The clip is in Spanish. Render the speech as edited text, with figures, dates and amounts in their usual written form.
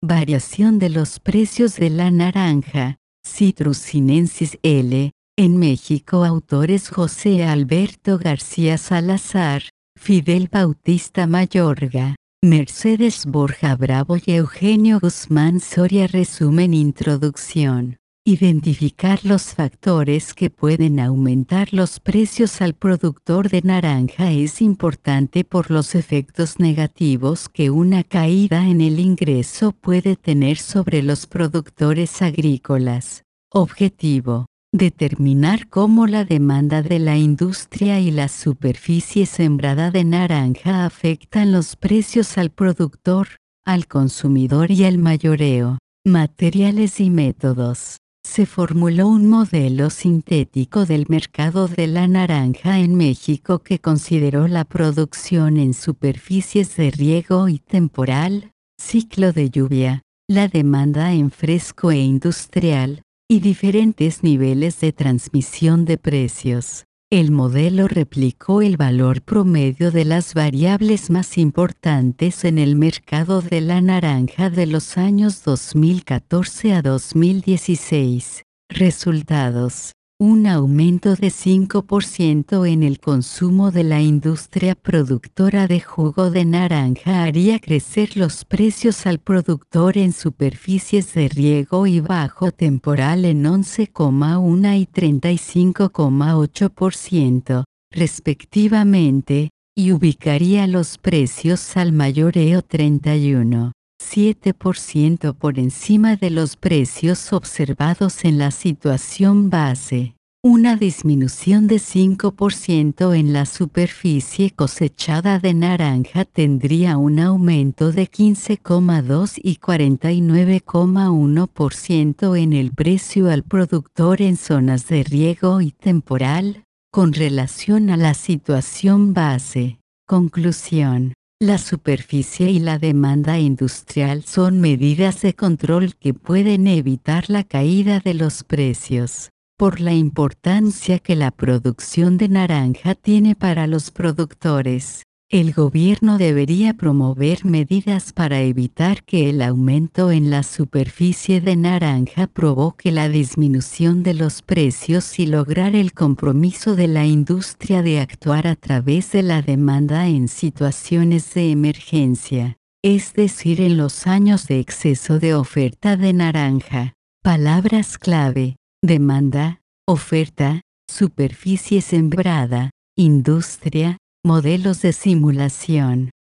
Variación de los precios de la naranja, Citrus sinensis L. En México, autores José Alberto García Salazar, Fidel Bautista Mayorga, Mercedes Borja Bravo y Eugenio Guzmán Soria. Resumen. Introducción. Identificar los factores que pueden aumentar los precios al productor de naranja es importante por los efectos negativos que una caída en el ingreso puede tener sobre los productores agrícolas. Objetivo: determinar cómo la demanda de la industria y la superficie sembrada de naranja afectan los precios al productor, al consumidor y al mayoreo. Materiales y métodos. Se formuló un modelo sintético del mercado de la naranja en México que consideró la producción en superficies de riego y temporal, ciclo de lluvia, la demanda en fresco e industrial, y diferentes niveles de transmisión de precios. El modelo replicó el valor promedio de las variables más importantes en el mercado de la naranja de los años 2014 a 2016. Resultados: un aumento de 5% en el consumo de la industria productora de jugo de naranja haría crecer los precios al productor en superficies de riego y bajo temporal en 11,1 y 35,8%, respectivamente, y ubicaría los precios al mayoreo 31,7% por encima de los precios observados en la situación base. Una disminución de 5% en la superficie cosechada de naranja tendría un aumento de 15,2 y 49,1% en el precio al productor en zonas de riego y temporal, con relación a la situación base. Conclusión: la superficie y la demanda industrial son medidas de control que pueden evitar la caída de los precios. Por la importancia que la producción de naranja tiene para los productores, el gobierno debería promover medidas para evitar que el aumento en la superficie de naranja provoque la disminución de los precios y lograr el compromiso de la industria de actuar a través de la demanda en situaciones de emergencia, es decir, en los años de exceso de oferta de naranja. Palabras clave: demanda, oferta, superficie sembrada, industria, modelos de simulación.